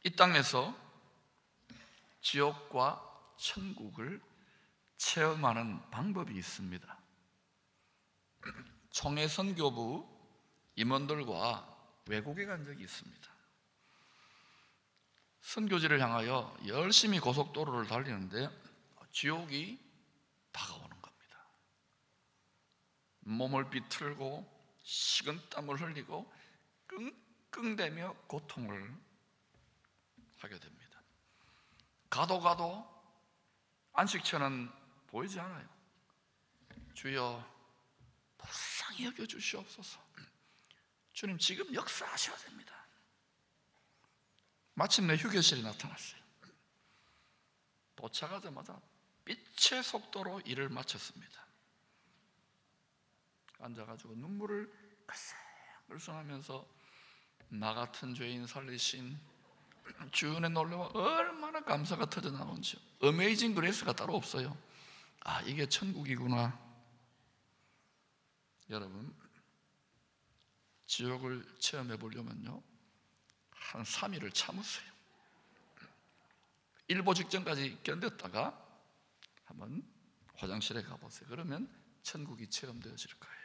이 땅에서 지옥과 천국을 체험하는 방법이 있습니다. 총회 선교부 임원들과 외국에 간 적이 있습니다. 선교지를 향하여 열심히 고속도로를 달리는데 지옥이 다가오는 겁니다. 몸을 비틀고 식은땀을 흘리고 끙끙대며 고통을 하게 됩니다. 가도 안식처는 보이지 않아요. 주여 불쌍히 여겨주시옵소서. 주님 지금 역사하셔야 됩니다. 마침내 휴게실이 나타났어요. 도착하자마자 빛의 속도로 일을 마쳤습니다. 앉아가지고 눈물을 글썽글썽하면서 나 같은 죄인 살리신 주의 놀라와 얼마나 감사가 터져나오는지, 어메이징 그레이스가 따로 없어요. 아, 이게 천국이구나. 여러분, 지옥을 체험해 보려면요 한 3일을 참으세요. 일보 직전까지 견뎠다가 한번 화장실에 가보세요. 그러면 천국이 체험되어질 거예요.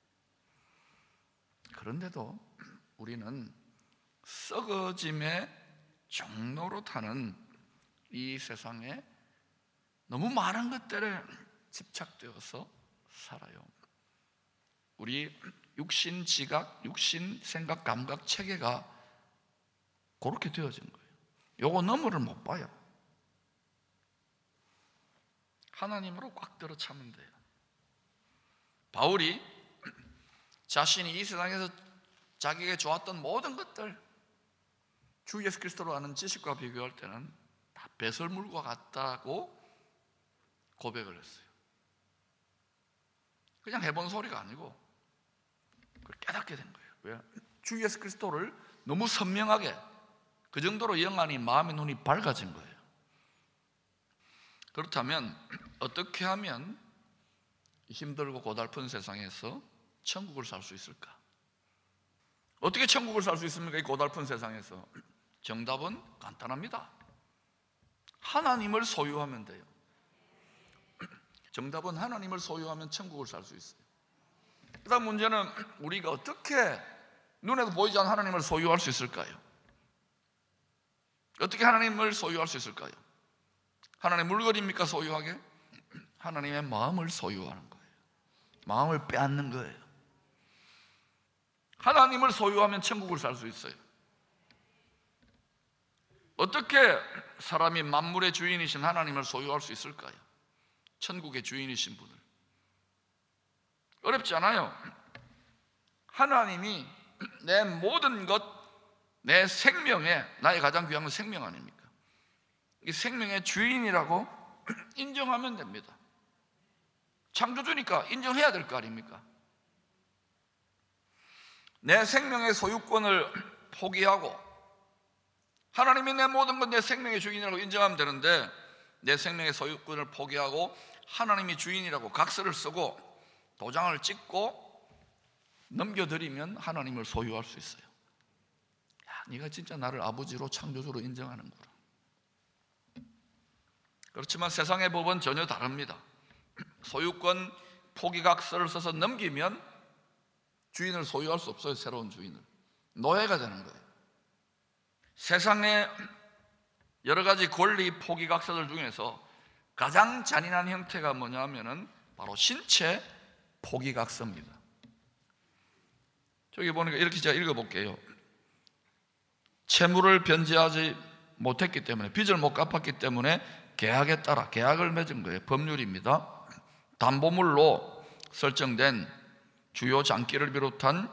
그런데도 우리는 썩어짐의 종로로 타는 이 세상에 너무 많은 것들에 집착되어서 살아요. 우리 육신 지각, 육신 생각, 감각 체계가 그렇게 되어진 거예요. 요거 너머를 못 봐요. 하나님으로 꽉 들어 참으면 돼요. 바울이 자신이 이 세상에서 자기에게 좋았던 모든 것들, 주 예수 그리스도로 아는 지식과 비교할 때는 다 배설물과 같다고 고백을 했어요. 그냥 해본 소리가 아니고 그걸 깨닫게 된 거예요. 왜? 주 예수 그리스도를 너무 선명하게, 그 정도로 영안이, 마음의 눈이 밝아진 거예요. 그렇다면 어떻게 하면 힘들고 고달픈 세상에서 천국을 살 수 있을까? 어떻게 천국을 살 수 있습니까? 이 고달픈 세상에서. 정답은 간단합니다. 하나님을 소유하면 돼요. 정답은 하나님을 소유하면 천국을 살 수 있어요. 그다음 문제는 우리가 어떻게 눈에도 보이지 않는 하나님을 소유할 수 있을까요? 어떻게 하나님을 소유할 수 있을까요? 하나님의 물건입니까? 소유하게? 하나님의 마음을 소유하는 거예요. 마음을 빼앗는 거예요. 하나님을 소유하면 천국을 살 수 있어요. 어떻게 사람이 만물의 주인이신 하나님을 소유할 수 있을까요? 천국의 주인이신 분을. 어렵지 않아요. 하나님이 내 모든 것, 내 생명에, 나의 가장 귀한 건 생명 아닙니까? 이 생명의 주인이라고 인정하면 됩니다. 창조주니까 인정해야 될 거 아닙니까? 내 생명의 소유권을 포기하고 하나님이 내 모든 건 내 생명의 주인이라고 인정하면 되는데, 내 생명의 소유권을 포기하고 하나님이 주인이라고 각서를 쓰고 도장을 찍고 넘겨드리면 하나님을 소유할 수 있어요. 야, 네가 진짜 나를 아버지로, 창조주로 인정하는구나. 그렇지만 세상의 법은 전혀 다릅니다. 소유권 포기각서를 써서 넘기면 주인을 소유할 수 없어요. 새로운 주인을. 노예가 되는 거예요. 세상의 여러 가지 권리 포기각서들 중에서 가장 잔인한 형태가 뭐냐면은 바로 신체 포기각서입니다. 저기 보니까 이렇게 제가 읽어볼게요. 채무를 변제하지 못했기 때문에, 빚을 못 갚았기 때문에 계약에 따라 계약을 맺은 거예요. 법률입니다. 담보물로 설정된 주요 장기를 비롯한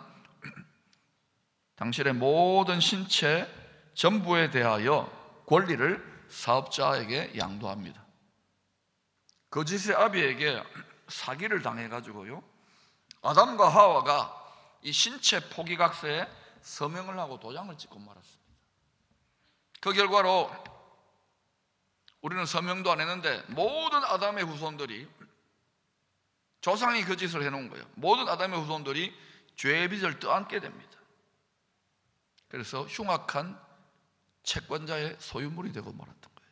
당신의 모든 신체 전부에 대하여 권리를 사업자에게 양도합니다. 거짓의 아비에게 사기를 당해가지고요, 아담과 하와가 이 신체 포기각서에 서명을 하고 도장을 찍고 말았습니다. 그 결과로 우리는 서명도 안 했는데 모든 아담의 후손들이, 조상이 그 짓을 해놓은 거예요. 모든 아담의 후손들이 죄의 빚을 떠안게 됩니다. 그래서 흉악한 채권자의 소유물이 되고 말았던 거예요.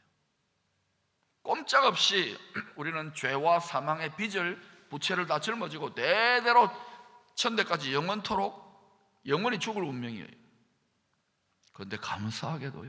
꼼짝없이 우리는 죄와 사망의 빚을, 부채를 다 짊어지고 대대로 천대까지 영원토록 영원히 죽을 운명이에요. 그런데 감사하게도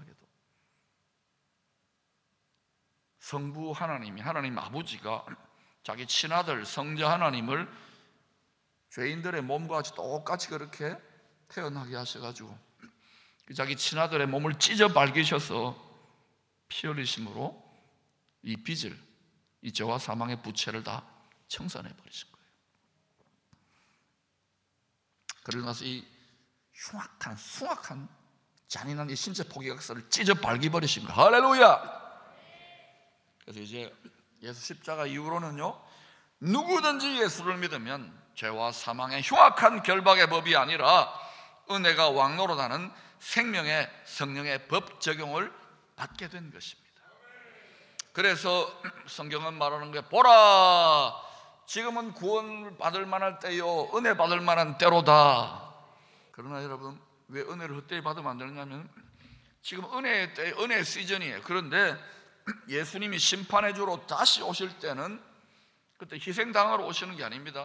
성부 하나님이, 하나님 아버지가 자기 친아들 성자 하나님을 죄인들의 몸과 같이 똑같이 그렇게 태어나게 하셔가지고 자기 친아들의 몸을 찢어 밝히셔서 피 흘리심으로 이 빚을, 이 죄와 사망의 부채를 다 청산해 버리신 거예요. 그러고 나서 이 흉악한, 숭악한, 잔인한 이 신체 포기각서를 찢어 밝혀버리신 거예요. 할렐루야! 그래서 이제 예수 십자가 이후로는요, 누구든지 예수를 믿으면 죄와 사망의 흉악한 결박의 법이 아니라 은혜가 왕노릇하는 생명의 성령의 법 적용을 받게 된 것입니다. 그래서 성경은 말하는 게, 보라, 지금은 구원 받을 만할 때요, 은혜 받을 만한 때로다. 그러나 여러분, 왜 은혜를 헛되이 받으면 안 되느냐면, 지금 은혜의 때, 은혜의 시즌이에요. 그런데 예수님이 심판의 주로 다시 오실 때는 그때 희생당하러 오시는 게 아닙니다.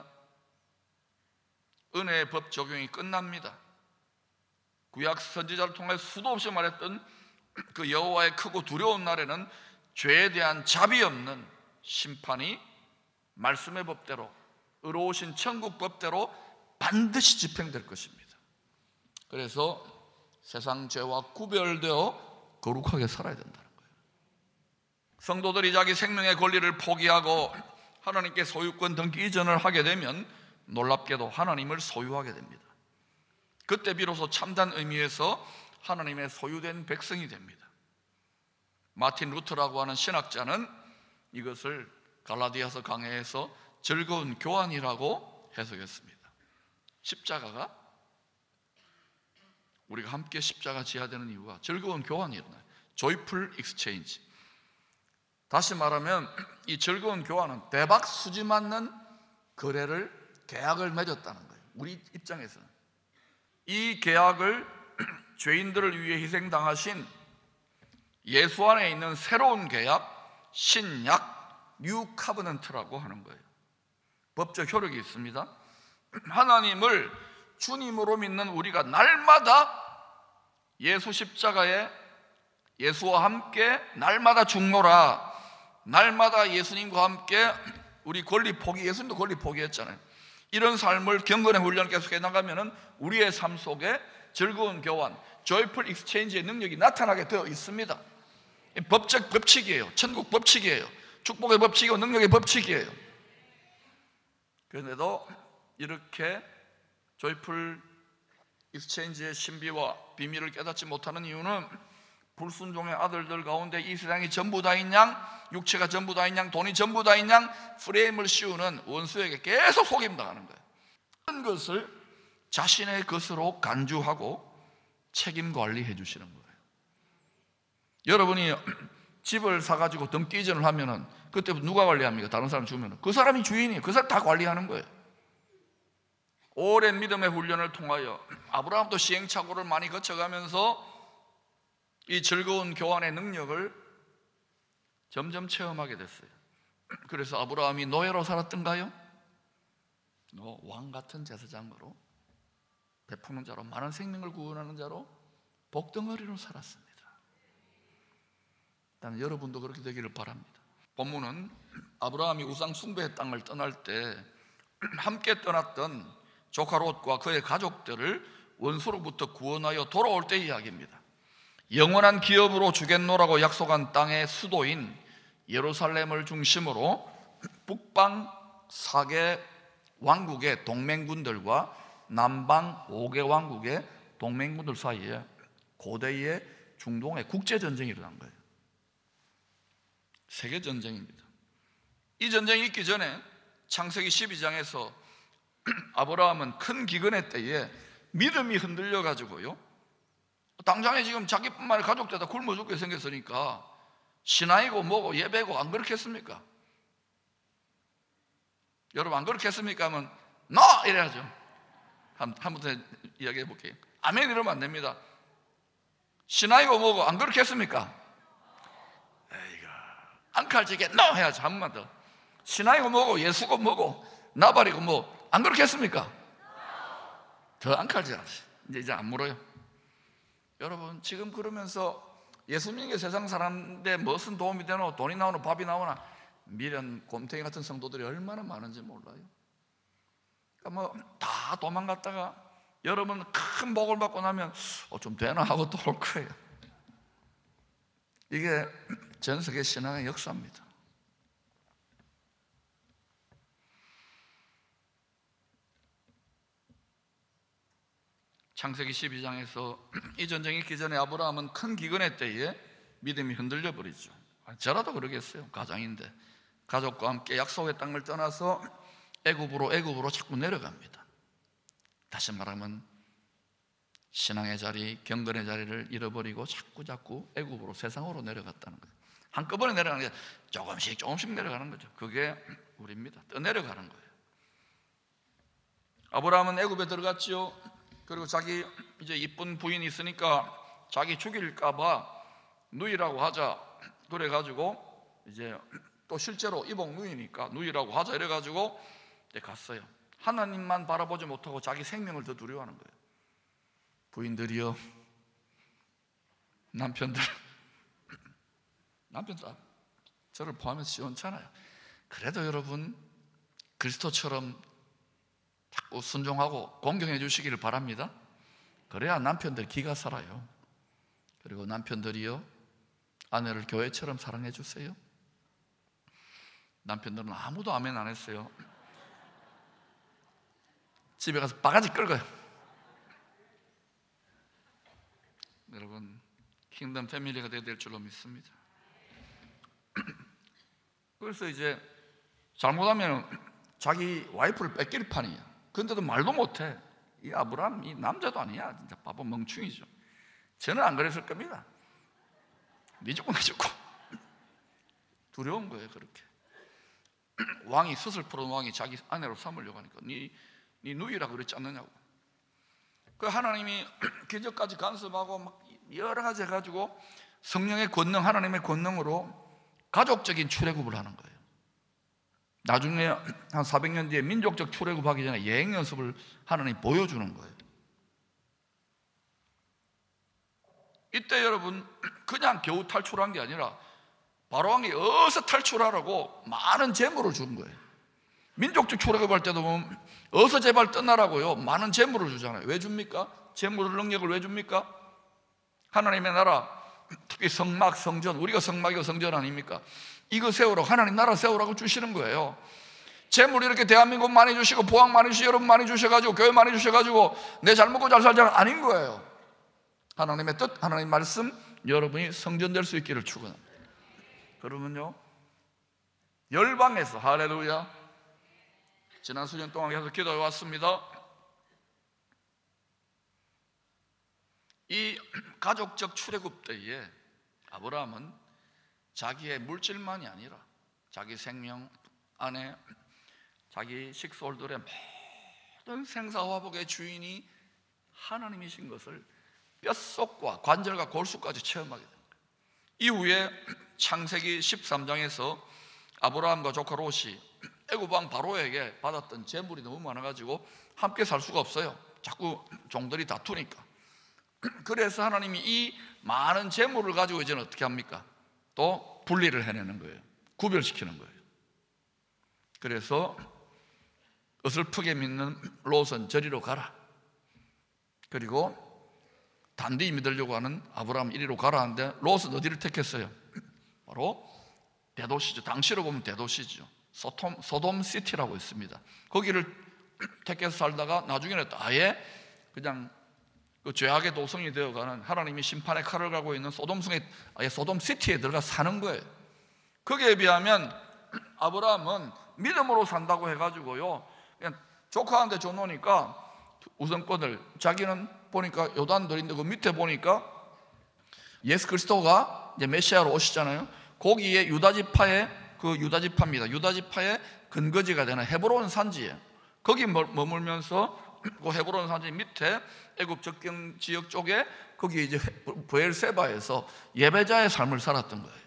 은혜의 법 적용이 끝납니다. 구약 선지자를 통해 수도 없이 말했던 그 여호와의 크고 두려운 날에는 죄에 대한 자비 없는 심판이 말씀의 법대로, 의로우신 천국 법대로 반드시 집행될 것입니다. 그래서 세상 죄와 구별되어 거룩하게 살아야 된다는 거예요. 성도들이 자기 생명의 권리를 포기하고 하나님께 소유권 등기 이전을 하게 되면 놀랍게도 하나님을 소유하게 됩니다. 그때 비로소 참된 의미에서 하나님의 소유된 백성이 됩니다. 마틴 루터라고 하는 신학자는 이것을 갈라디아서 강해에서 즐거운 교환이라고 해석했습니다. 십자가가, 우리가 함께 십자가 지어야 되는 이유가 즐거운 교환이 일어나요. Joyful exchange. 다시 말하면 이 즐거운 교환은 대박 수지 맞는 거래를, 계약을 맺었다는 거예요. 우리 입장에서는 이 계약을 죄인들을 위해 희생당하신 예수 안에 있는 새로운 계약, 신약, 뉴 카버넌트라고 하는 거예요. 법적 효력이 있습니다. 하나님을 주님으로 믿는 우리가 날마다 예수 십자가에 예수와 함께 날마다 죽노라, 날마다 예수님과 함께 우리 권리 포기, 예수님도 권리 포기했잖아요. 이런 삶을 경건의 훈련을 계속해 나가면 우리의 삶 속에 즐거운 교환, joyful exchange의 능력이 나타나게 되어 있습니다. 법적 법칙이에요. 천국 법칙이에요. 축복의 법칙이고 능력의 법칙이에요. 그런데도 이렇게 joyful exchange의 신비와 비밀을 깨닫지 못하는 이유는 불순종의 아들들 가운데 이 세상이 전부 다인 양, 육체가 전부 다인 양, 돈이 전부 다인 양 프레임을 씌우는 원수에게 계속 속임당하는 거예요. 그런 것을 자신의 것으로 간주하고 책임 관리해 주시는 거예요. 여러분이 집을 사가지고 등기 이전을 하면은 그때부터 누가 관리합니까? 다른 사람 주면은 그 사람이 주인이에요. 그 사람 다 관리하는 거예요. 오랜 믿음의 훈련을 통하여 아브라함도 시행착오를 많이 거쳐가면서 이 즐거운 교환의 능력을 점점 체험하게 됐어요. 그래서 아브라함이 노예로 살았던가요? 왕 같은 제사장으로, 베푸는 자로, 많은 생명을 구원하는 자로, 복덩어리로 살았습니다. 나는 여러분도 그렇게 되기를 바랍니다. 본문은 아브라함이 우상 숭배의 땅을 떠날 때 함께 떠났던 조카 롯과 그의 가족들을 원수로부터 구원하여 돌아올 때 이야기입니다. 영원한 기업으로 주겠노라고 약속한 땅의 수도인 예루살렘을 중심으로 북방 4개 왕국의 동맹군들과 남방 5개 왕국의 동맹군들 사이에 고대의 중동의 국제전쟁이 일어난 거예요. 세계전쟁입니다. 이 전쟁이 있기 전에 창세기 12장에서 아브라함은 큰 기근의 때에 믿음이 흔들려 가지고요, 당장에 지금 자기뿐만 아니라 가족들 다 굶어 죽게 생겼으니까 신앙이고 뭐고 예배고 안 그렇겠습니까? 여러분 안 그렇겠습니까? 하면 너! 이래야죠. 한번 더 이야기해 볼게요. 아멘 이러면 안 됩니다. 신앙이고 뭐고 안 그렇겠습니까? 에이가 안 칼지게 no 해야지. 한 번만 더. 신앙이고 뭐고 예수고 뭐고 나발이고 뭐 안 그렇겠습니까? 더 안 칼져야지. 이제 안 물어요. 여러분 지금 그러면서 예수 믿는 게 세상 사람인데 무슨 도움이 되노? 돈이 나오나 밥이 나오나? 미련 곰탱이 같은 성도들이 얼마나 많은지 몰라요. 그러니까 뭐 다 도망갔다가 여러분 큰 복을 받고 나면 좀 되나 하고 또 올 거예요. 이게 전 세계 신앙의 역사입니다. 창세기 12장에서 이 전쟁이 있기 전에 아브라함은 큰 기근의 때에 믿음이 흔들려 버리죠. 저라도 그러겠어요. 가장인데 가족과 함께 약속의 땅을 떠나서 애굽으로 자꾸 내려갑니다. 다시 말하면 신앙의 자리, 경건의 자리를 잃어버리고 자꾸 애굽으로, 세상으로 내려갔다는 거예요. 한꺼번에 내려가는 게 조금씩 내려가는 거죠. 그게 우리입니다. 떠내려가는 거예요. 아브라함은 애굽에 들어갔지요. 그리고 자기 이제 이쁜 부인이 있으니까 자기 죽일까 봐 누이라고 하자 그래가지고 이제 또 실제로 이복 누이니까 누이라고 하자 이래가지고 이제 갔어요. 하나님만 바라보지 못하고 자기 생명을 더 두려워하는 거예요. 부인들이요, 남편들 저를 포함해서 시원찮아요. 그래도 여러분 그리스도처럼 자꾸 순종하고 공경해 주시기를 바랍니다. 그래야 남편들 기가 살아요. 그리고 남편들이요, 아내를 교회처럼 사랑해 주세요. 남편들은 아무도 아멘 안 했어요. 집에 가서 바가지 끌고요. 여러분 킹덤 패밀리가 되어야 될 줄로 믿습니다. 그래서 이제 잘못하면 자기 와이프를 뺏길 판이야. 근데도 말도 못해. 이 아브라함 이 남자도 아니야. 진짜 바보 멍충이죠. 저는 안 그랬을 겁니다. 네 죽고 내 죽고 두려운 거예요. 그렇게 왕이 스슬프른 왕이 자기 아내로 삼으려고 하니까 네 누이라고 그랬지 않느냐고. 그 하나님이 기적까지 간섭하고 막 여러 가지 해가지고 성령의 권능, 하나님의 권능으로 가족적인 출애굽을 하는 거예요. 나중에 한 400년 뒤에 민족적 출애굽하기 전에 예행 연습을 하나님이 보여주는 거예요. 이때 여러분 그냥 겨우 탈출한 게 아니라 바로왕이 어서 탈출하라고 많은 재물을 준 거예요. 민족적 출애굽할 때도 보면 어서 제발 떠나라고요 많은 재물을 주잖아요. 왜 줍니까? 재물을, 능력을 왜 줍니까? 하나님의 나라, 특히 성막, 성전, 우리가 성막이고 성전 아닙니까? 이거 세우라고, 하나님 나라 세우라고 주시는 거예요. 재물 이렇게 대한민국 많이 주시고 보학 많이 주시고 여러분 많이 주셔가지고 교회 많이 주셔가지고 내 잘 먹고 잘 살자가 아닌 거예요. 하나님의 뜻, 하나님 말씀, 여러분이 성전될 수 있기를 축원합니다. 그러면요 열방에서 할렐루야 지난 수년 동안 계속 기도해 왔습니다. 이 가족적 출애굽 때에 아브라함은 자기의 물질만이 아니라 자기 생명, 아내, 자기 식솔들의 모든 생사화복의 주인이 하나님이신 것을 뼛속과 관절과 골수까지 체험하게 됩니다. 이후에 창세기 13장에서 아브라함과 조카 롯이 애굽 왕 바로에게 받았던 재물이 너무 많아가지고 함께 살 수가 없어요. 자꾸 종들이 다투니까. 그래서 하나님이 이 많은 재물을 가지고 이제는 어떻게 합니까? 또 분리를 해내는 거예요. 구별시키는 거예요. 그래서 어설프게 믿는 롯은 저리로 가라. 그리고 단디 믿으려고 하는 아브라함 이리로 가라 하는데 롯은 어디를 택했어요? 바로 대도시죠. 당시로 보면 대도시죠. 소돔 시티라고 있습니다. 거기를 택해서 살다가 나중에는 아예 그냥 그 죄악의 도성이 되어가는 하나님이 심판의 칼을 가고 있는 소돔성에, 아예 소돔 시티에 들어가 사는 거예요. 거기에 비하면 아브라함은 믿음으로 산다고 해가지고요 그냥 조카한테 줘놓으니까 우선권을, 자기는 보니까 요단들인데 그 밑에 보니까 예수 그리스도가 이제 메시아로 오시잖아요. 거기에 유다지파입니다. 유다지파의 근거지가 되는 헤브론 산지에 거기 머물면서 그 헤브론 산지 밑에 애굽 접경 지역 쪽에 거기 이제 브엘세바에서 예배자의 삶을 살았던 거예요.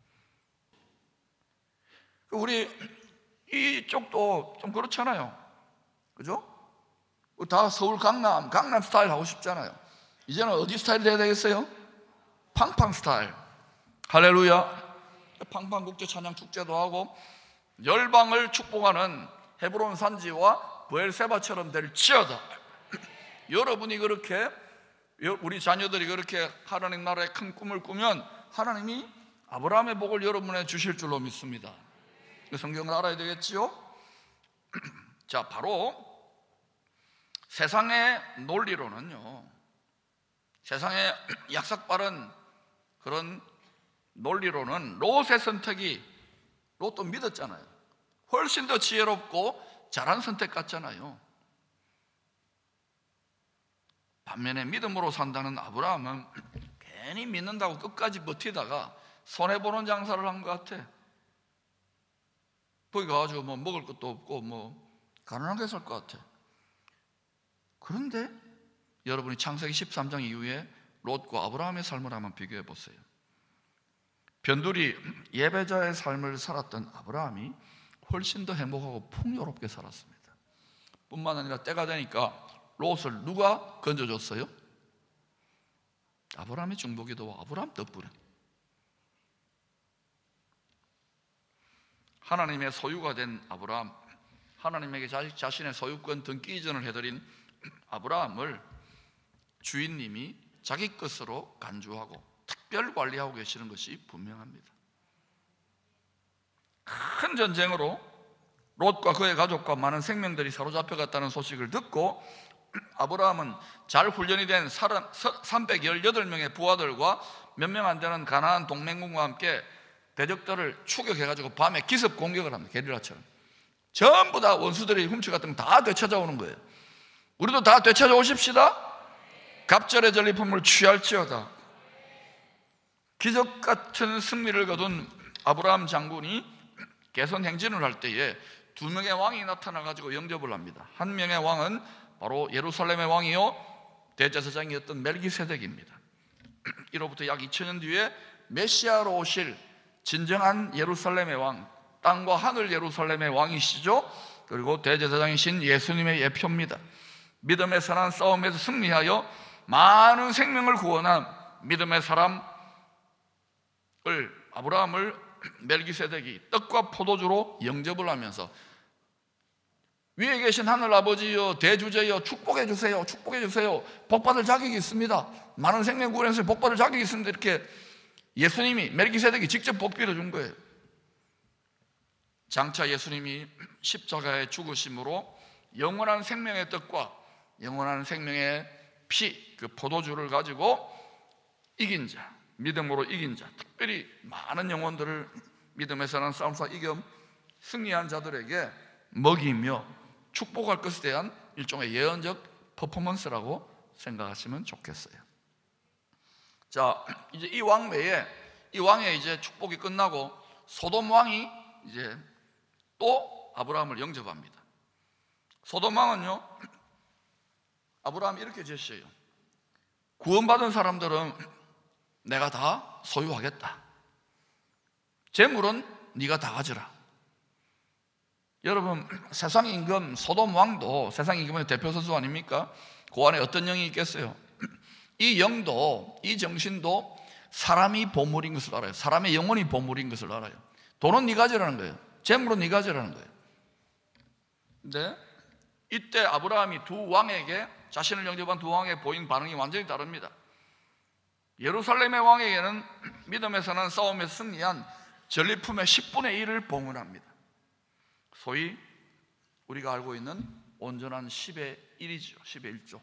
우리 이쪽도 좀 그렇잖아요, 그죠? 다 서울 강남 스타일 하고 싶잖아요. 이제는 어디 스타일 돼야 되겠어요? 팡팡 스타일. 할렐루야. 팡팡 국제 찬양 축제도 하고 열방을 축복하는 헤브론 산지와 브엘세바처럼 될지어다. 여러분이 그렇게, 우리 자녀들이 그렇게 하나님 나라의 큰 꿈을 꾸면 하나님이 아브라함의 복을 여러분에 주실 줄로 믿습니다. 성경을 알아야 되겠지요? 자, 바로 세상의 논리로는요, 세상의 약삭빠른 그런 논리로는 롯의 선택이, 롯도 믿었잖아요. 훨씬 더 지혜롭고 잘한 선택 같잖아요. 반면에 믿음으로 산다는 아브라함은 괜히 믿는다고 끝까지 버티다가 손해보는 장사를 한 것 같아. 거기 가가지고 뭐 먹을 것도 없고 뭐 가난하게 살 것 같아. 그런데 여러분이 창세기 13장 이후에 롯과 아브라함의 삶을 한번 비교해 보세요. 변두리 예배자의 삶을 살았던 아브라함이 훨씬 더 행복하고 풍요롭게 살았습니다. 뿐만 아니라 때가 되니까 롯을 누가 건져줬어요? 아브라함의 중보기도와 아브라함 덕분에. 하나님의 소유가 된 아브라함, 하나님에게 자신의 소유권 등기 이전을 해드린 아브라함을 주인님이 자기 것으로 간주하고 특별 관리하고 계시는 것이 분명합니다. 큰 전쟁으로 롯과 그의 가족과 많은 생명들이 사로잡혀갔다는 소식을 듣고 아브라함은 잘 훈련이 된 318명의 부하들과 몇 명 안 되는 가나안 동맹군과 함께 대적들을 추격해가지고 밤에 기습 공격을 합니다. 게릴라처럼. 전부 다 원수들이 훔쳐갔던 거 다 되찾아오는 거예요. 우리도 다 되찾아오십시다. 갑절의 전리품을 취할지어다. 기적 같은 승리를 거둔 아브라함 장군이 개선 행진을 할 때에 두 명의 왕이 나타나가지고 영접을 합니다. 한 명의 왕은 바로 예루살렘의 왕이요 대제사장이었던 멜기세덱입니다. 이로부터 약 2000년 뒤에 메시아로 오실 진정한 예루살렘의 왕, 땅과 하늘 예루살렘의 왕이시죠. 그리고 대제사장이신 예수님의 예표입니다. 믿음의 선한 싸움에서 승리하여 많은 생명을 구원한 믿음의 사람을, 아브라함을 멜기세덱이 떡과 포도주로 영접을 하면서 위에 계신 하늘 아버지여, 대주제여, 축복해 주세요, 축복해 주세요. 복받을 자격이 있습니다. 많은 생명 구원해서 복받을 자격이 있습니다. 이렇게 예수님이, 멜기세덱이 직접 복 빌어준 거예요. 장차 예수님이 십자가의 죽으심으로 영원한 생명의 떡과 영원한 생명의 피, 그 포도주를 가지고 이긴 자, 믿음으로 이긴 자, 특별히 많은 영혼들을 믿음의 선한 싸움에서 이겨 승리한 자들에게 먹이며 축복할 것에 대한 일종의 예언적 퍼포먼스라고 생각하시면 좋겠어요. 자, 이제 이 왕 외에, 이 왕의 이제 축복이 끝나고 소돔 왕이 이제 또 아브라함을 영접합니다. 소돔 왕은요, 아브라함이 이렇게 제시해요. 구원받은 사람들은 내가 다 소유하겠다. 재물은 네가 다 가져라. 여러분, 세상 임금 소돔 왕도 세상 임금의 대표 선수 아닙니까? 그 안에 어떤 영이 있겠어요? 이 영도, 이 정신도 사람이 보물인 것을 알아요. 사람의 영혼이 보물인 것을 알아요. 돈은 네가 가져라는 거예요. 재물은 네가 가져라는 거예요. 근데 이때 아브라함이 두 왕에게, 자신을 영접한 두 왕에게 보인 반응이 완전히 다릅니다. 예루살렘의 왕에게는 믿음에 선한 싸움에서 승리한 전리품의 10분의 1을 봉헌합니다. 소위 우리가 알고 있는 온전한 10의 1이죠. 10의 1조.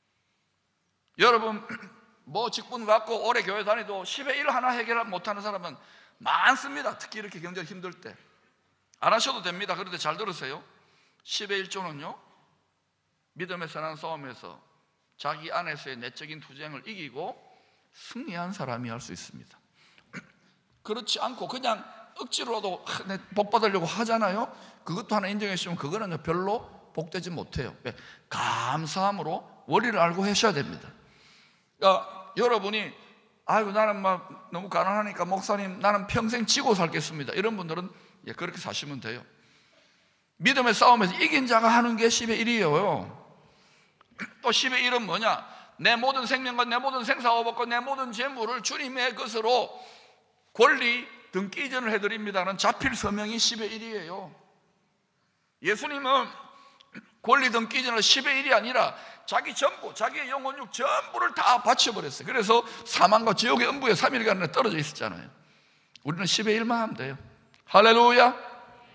여러분, 뭐 직분 갖고 오래 교회 다니도 10의 1 하나 해결 못하는 사람은 많습니다. 특히 이렇게 경제가 힘들 때. 안 하셔도 됩니다. 그런데 잘 들으세요. 10의 1조는요, 믿음의 선한 싸움에서 자기 안에서의 내적인 투쟁을 이기고 승리한 사람이 할 수 있습니다. 그렇지 않고 그냥 억지로라도 복 받으려고 하잖아요. 그것도 하나 인정해 주시면 그거는 별로 복되지 못해요. 감사함으로 원리를 알고 하셔야 됩니다. 그러니까 여러분이 아이고 나는 막 너무 가난하니까 목사님 나는 평생 지고 살겠습니다, 이런 분들은 그렇게 사시면 돼요. 믿음의 싸움에서 이긴 자가 하는 게 10의 1이에요. 또 10의 1은 뭐냐? 내 모든 생명과 내 모든 생사화복과 내 모든 재물을 주님의 것으로 권리 등기 이전을 해드립니다는 자필 서명이 10의 1이에요. 예수님은 권리 등기 이전을 10의 1이 아니라 자기 전부, 자기의 영혼육 전부를 다 바쳐버렸어요. 그래서 사망과 지옥의 음부에 3일간 떨어져 있었잖아요. 우리는 10의 1만 하면 돼요. 할렐루야.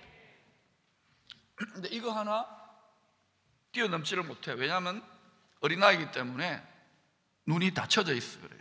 근데 이거 하나 뛰어넘지를 못해요. 왜냐하면 어린아이이기 때문에 눈이 닫혀져 있어요. 그래요.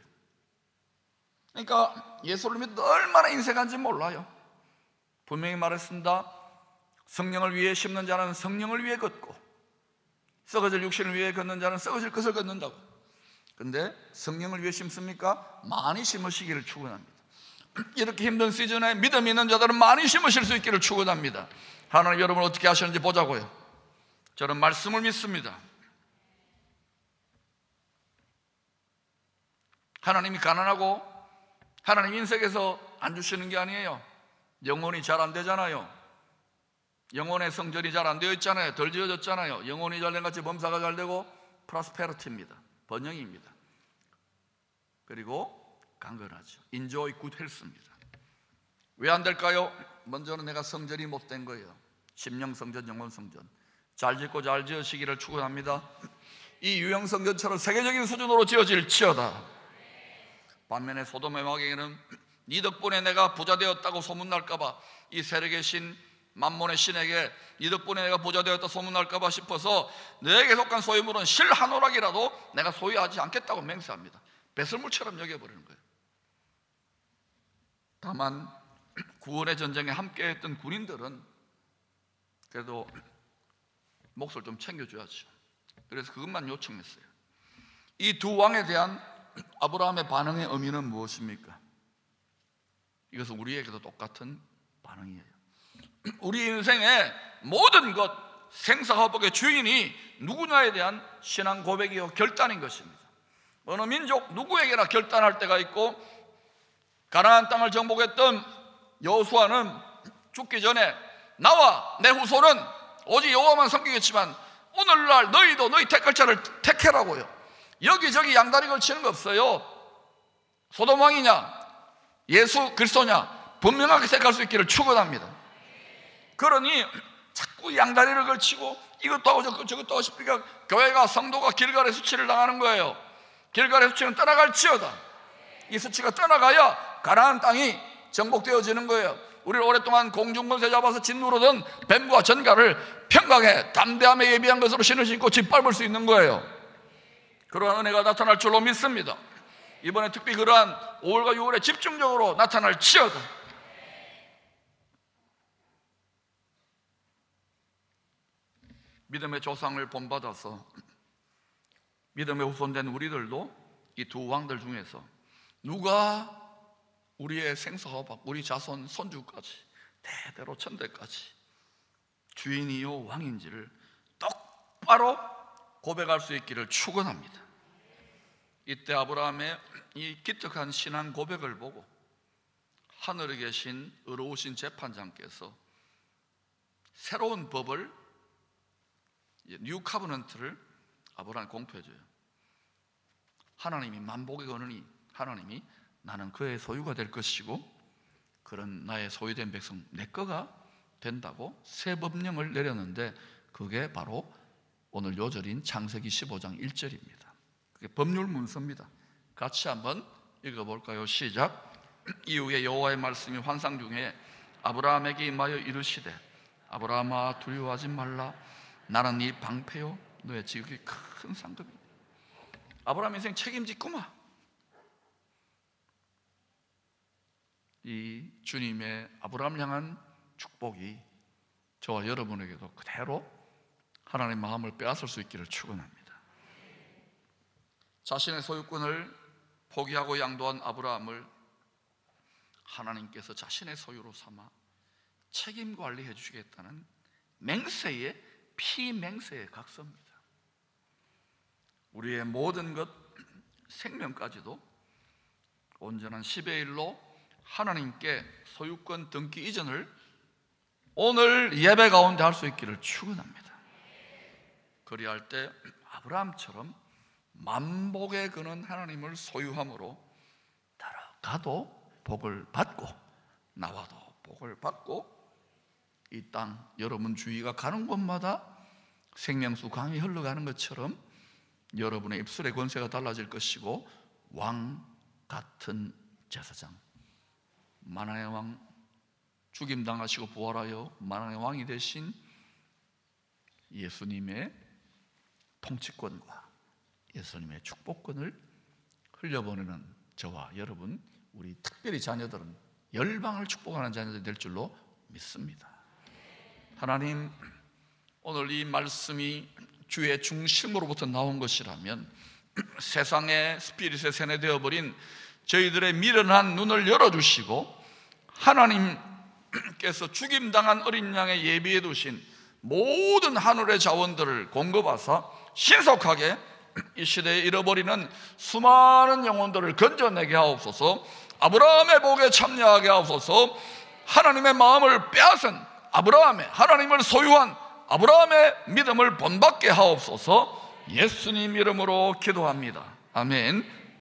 그러니까 예수를 믿어 얼마나 인색한지 몰라요. 분명히 말했습니다. 성령을 위해 심는 자는 성령을 위해 걷고 썩어질 육신을 위해 걷는 자는 썩어질 것을 걷는다고. 근데 성령을 위해 심습니까? 많이 심으시기를 축원합니다. 이렇게 힘든 시즌에 믿음 있는 자들은 많이 심으실 수 있기를 축원합니다. 하나님 여러분 어떻게 하시는지 보자고요. 저는 말씀을 믿습니다. 하나님이 가난하고 하나님 인생에서 안 주시는 게 아니에요. 영혼이 잘 안 되잖아요. 영혼의 성전이 잘 안 되어 있잖아요. 덜 지어졌잖아요. 영혼이 잘 된 같이 범사가 잘 되고 프로스페리티입니다. 번영입니다. 그리고 강건하죠. Enjoy good health입니다. 왜 안 될까요? 먼저는 내가 성전이 못된 거예요. 심령 성전, 영혼 성전. 잘 짓고 잘 지으시기를 축원합니다. 이 유형 성전처럼 세계적인 수준으로 지어질지어다. 반면에 소돔의 마귀에는 네 덕분에 내가 부자 되었다고 소문날까봐, 이 세력의 신 만몬의 신에게 네 덕분에 내가 부자 되었다 소문날까봐 싶어서 너에게 속한 소유물은 실 한 오락이라도 내가 소유하지 않겠다고 맹세합니다. 배설물처럼 여겨버리는 거예요. 다만 구원의 전쟁에 함께했던 군인들은 그래도 몫을 좀 챙겨줘야죠. 그래서 그것만 요청했어요. 이 두 왕에 대한 아브라함의 반응의 의미는 무엇입니까? 이것은 우리에게도 똑같은 반응이에요. 우리 인생의 모든 것, 생사화복의 주인이 누구냐에 대한 신앙 고백이요 결단인 것입니다. 어느 민족 누구에게나 결단할 때가 있고, 가나안 땅을 정복했던 여호수아는 죽기 전에 나와 내 후손은 오직 여호와만 섬기겠지만 오늘날 너희도 너희 택할 자를 택해라고요. 여기저기 양다리 걸치는 거 없어요. 소돔 왕이냐 예수 그리스도냐 분명하게 택할 수 있기를 축원합니다. 그러니 자꾸 양다리를 걸치고 이것도 하고 저것도 하고 싶으니까 교회가, 성도가 길갈의 수치를 당하는 거예요. 길갈의 수치는 떠나갈지어다. 이 수치가 떠나가야 가나안 땅이 정복되어지는 거예요. 우리를 오랫동안 공중권세 잡아서 짓누르던 뱀과 전갈을 평강에 담대함에 예비한 것으로 신을 신고 짓밟을 수 있는 거예요. 그러한 은혜가 나타날 줄로 믿습니다. 이번에 특히 그러한 5월과 6월에 집중적으로 나타날지어다. 믿음의 조상을 본받아서 믿음의 후손된 우리들도 이 두 왕들 중에서 누가 우리의 생사화복, 우리 자손 손주까지 대대로 천대까지 주인이요 왕인지를 똑바로 고백할 수 있기를 축원합니다. 이때 아브라함의 이 기특한 신앙 고백을 보고 하늘에 계신 의로우신 재판장께서 새로운 법을, 뉴 카버넌트를 아브라함에 공표해줘요. 하나님이 만복의 거느니 하나님이 나는 그의 소유가 될 것이고 그런 나의 소유된 백성 내 거가 된다고 새 법령을 내렸는데, 그게 바로 오늘 요절인 창세기 15장 1절입니다. 그게 법률 문서입니다. 같이 한번 읽어볼까요? 시작. 이후에 여호와의 말씀이 환상 중에 아브라함에게 임하여 이르시되 아브라함아 두려워하지 말라. 나는 네 방패요 너의 지극히 큰 상급이다. 아브라함 인생 책임지구만. 이 주님의 아브라함 향한 축복이 저와 여러분에게도 그대로 하나님의 마음을 빼앗을 수 있기를 축원합니다. 자신의 소유권을 포기하고 양도한 아브라함을 하나님께서 자신의 소유로 삼아 책임 관리해 주시겠다는 맹세의 피맹세의 각서입니다. 우리의 모든 것, 생명까지도 온전한 10의 1로 하나님께 소유권 등기 이전을 오늘 예배 가운데 할 수 있기를 축원합니다. 그리할 때 아브라함처럼 만복의 그는 하나님을 소유함으로 따라가도 복을 받고 나와도 복을 받고 이 땅 여러분 주위가 가는 곳마다 생명수 강이 흘러가는 것처럼 여러분의 입술의 권세가 달라질 것이고 왕 같은 제사장, 만왕의 왕 죽임당하시고 부활하여 만왕의 왕이 되신 예수님의 통치권과 예수님의 축복권을 흘려보내는 저와 여러분, 우리 특별히 자녀들은 열방을 축복하는 자녀들이 될 줄로 믿습니다. 하나님, 오늘 이 말씀이 주의 중심으로부터 나온 것이라면 세상의 스피릿에 세뇌되어버린 저희들의 미련한 눈을 열어주시고 하나님께서 죽임당한 어린 양의 예비해 두신 모든 하늘의 자원들을 공급하사 신속하게 이 시대에 잃어버리는 수많은 영혼들을 건져내게 하옵소서. 아브라함의 복에 참여하게 하옵소서. 하나님의 마음을 빼앗은 아브라함의, 하나님을 소유한 아브라함의 믿음을 본받게 하옵소서. 예수님 이름으로 기도합니다. 아멘.